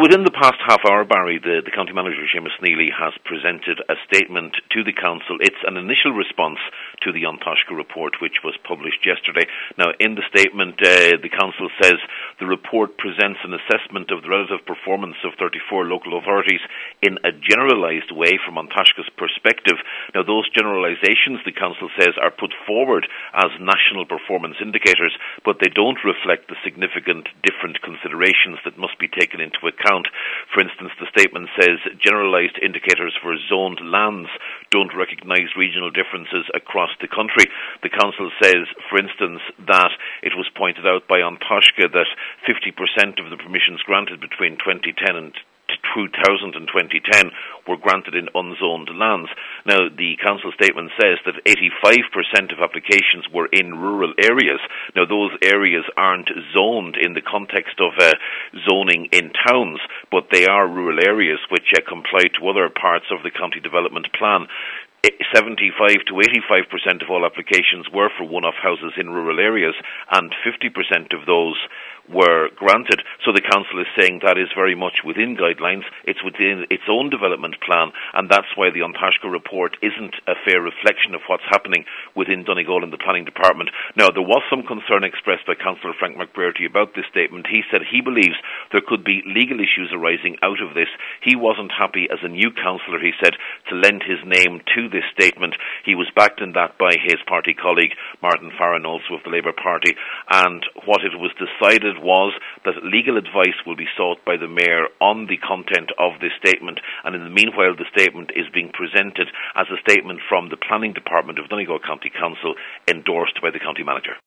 within the past half hour, Barry, the County Manager, Seamus Neely, has presented a statement to the Council. It's an initial response to the An Taisce report, which was published yesterday. Now, in the statement, the Council says the report presents an assessment of the relative performance of 34 local authorities in a generalised way from An Taisce's perspective. Now, those generalisations, the Council says, are put forward as national performance indicators, but they don't reflect the significant different considerations that must be taken into account. For instance, the statement says generalised indicators for zoned lands don't recognise regional differences across the country. The Council says, for instance, that it was pointed out by An Taisce that 50% of the permissions granted between 2010 and 2000 and 2010 were granted in unzoned lands. Now, the Council statement says that 85% of applications were in rural areas. Now, those areas aren't zoned in the context of zoning in towns, but they are rural areas which comply to other parts of the county development plan. 75 to 85% of all applications were for one-off houses in rural areas, and 50% of those were granted. So the Council is saying that is very much within guidelines. It's within its own development plan, and that's why the An Taisce report isn't a fair reflection of what's happening within Donegal in the planning department. Now, there was some concern expressed by Councillor Frank McBrearty about this statement. He said he believes there could be legal issues arising out of this. He wasn't happy as a new councillor, he said, to lend his name to this statement. He was backed in that by his party colleague Martin Farron, also of the Labour Party, and what it was decided was that legal advice will be sought by the Mayor on the content of this statement, and in the meanwhile the statement is being presented as a statement from the Planning Department of Donegal County Council endorsed by the County Manager.